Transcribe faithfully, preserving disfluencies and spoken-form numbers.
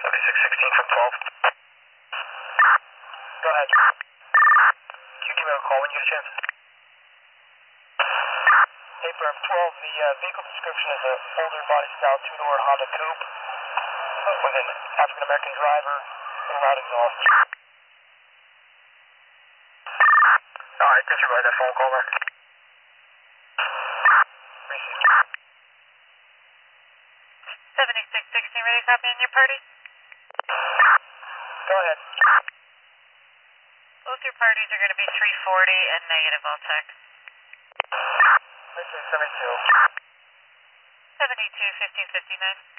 seventy-six sixteen from twelve. Go ahead. Can you give me a call when you get a chance? Hey, Burp twelve, the uh, vehicle description is an older body style two-door Honda Coupe uh, with an African-American driver and loud exhaust. Alright, disregard that phone call, man. Received. seventy-six sixteen, ready to copy on your party? Go ahead. Both your parties are going to be three forty and negative, I'll check. Richard, seventy-two. seventy-two fifteen fifty-nine.